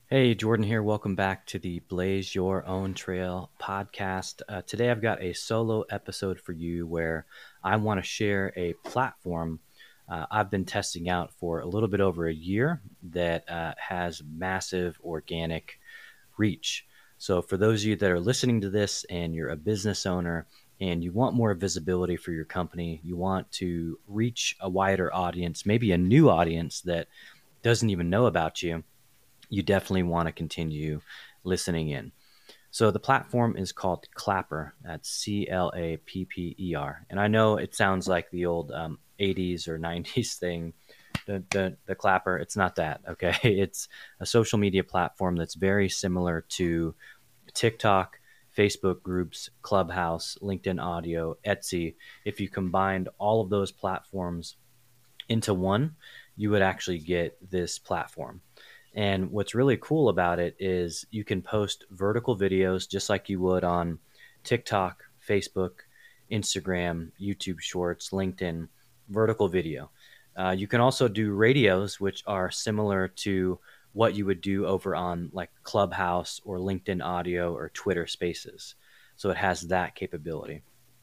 Hey, Jordan here. Welcome back to the Blaze Your Own Trail podcast. Today, I've got a solo episode for you where I want to share a platform I've been testing out for a little bit over a year that has massive organic reach. So, for those of you that are listening to this and you're a business owner and you want more visibility for your company, you want to reach a wider audience, maybe a new audience that doesn't even know about you, you definitely want to continue listening in. So the platform is called Clapper. That's Clapper. And I know it sounds like the old 80s or 90s thing, the Clapper. It's not that, okay? It's a social media platform that's very similar to TikTok, Facebook groups, Clubhouse, LinkedIn Audio, Etsy. If you combined all of those platforms into one, you would actually get this platform. And what's really cool about it is you can post vertical videos just like you would on TikTok, Facebook, Instagram, YouTube Shorts, LinkedIn, vertical video. You can also do radios, which are similar to what you would do over on like Clubhouse or LinkedIn Audio or Twitter Spaces. So it has that capability.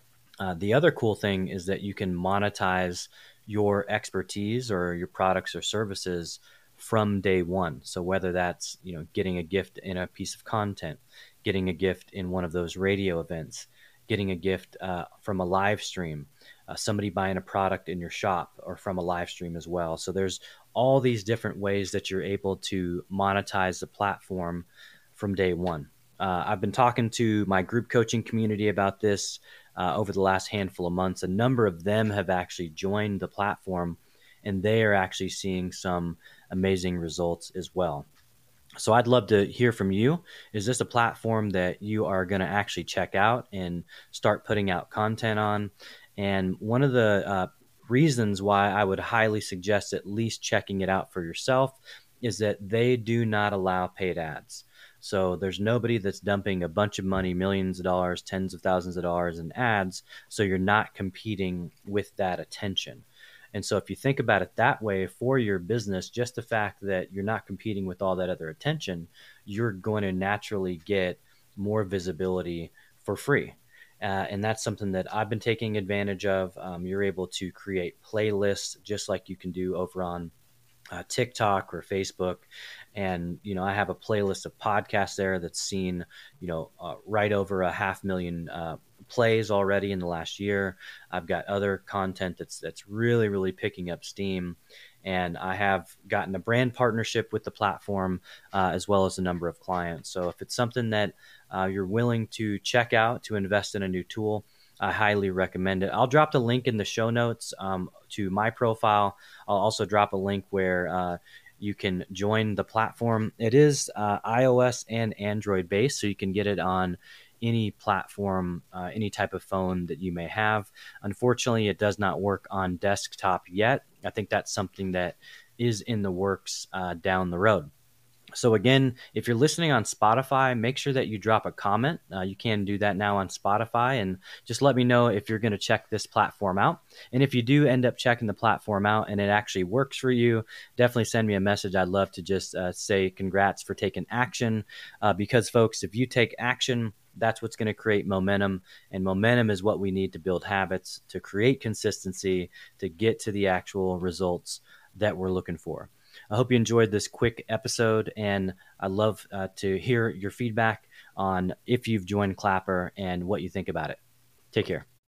The other cool thing is that you can monetize your expertise or your products or services from day one. So whether that's getting a gift in a piece of content, getting a gift in one of those radio events, getting a gift from a live stream, somebody buying a product in your shop or from a live stream as well. So there's all these different ways that you're able to monetize the platform from day one. I've been talking to my group coaching community about this over the last handful of months. A number of them have actually joined the platform, and they are actually seeing some amazing results as well. So I'd love to hear from you. Is this a platform that you are going to actually check out and start putting out content on? And one of the reasons why I would highly suggest at least checking it out for yourself is that they do not allow paid ads. So there's nobody that's dumping a bunch of money, millions of dollars, tens of thousands of dollars in ads. So you're not competing with that attention. And so if you think about it that way for your business, just the fact that you're not competing with all that other attention, you're going to naturally get more visibility for free. And that's something that I've been taking advantage of. You're able to create playlists just like you can do over on TikTok or Facebook. And, I have a playlist of podcasts there that's seen, right over a 500,000 plays already in the last year. I've got other content that's really, really picking up steam. And I have gotten a brand partnership with the platform as well as a number of clients. So if it's something that you're willing to check out to invest in a new tool, I highly recommend it. I'll drop the link in the show notes to my profile. I'll also drop a link where you can join the platform. It is iOS and Android based, so you can get it on any platform, any type of phone that you may have. Unfortunately, it does not work on desktop yet. I think that's something that is in the works down the road. So again, if you're listening on Spotify, make sure that you drop a comment. You can do that now on Spotify, and just let me know if you're going to check this platform out. And if you do end up checking the platform out and it actually works for you, definitely send me a message. I'd love to just say congrats for taking action, because folks, if you take action, that's what's going to create momentum, and momentum is what we need to build habits, to create consistency, to get to the actual results that we're looking for. I hope you enjoyed this quick episode, and I'd love to hear your feedback on if you've joined Clapper and what you think about it. Take care.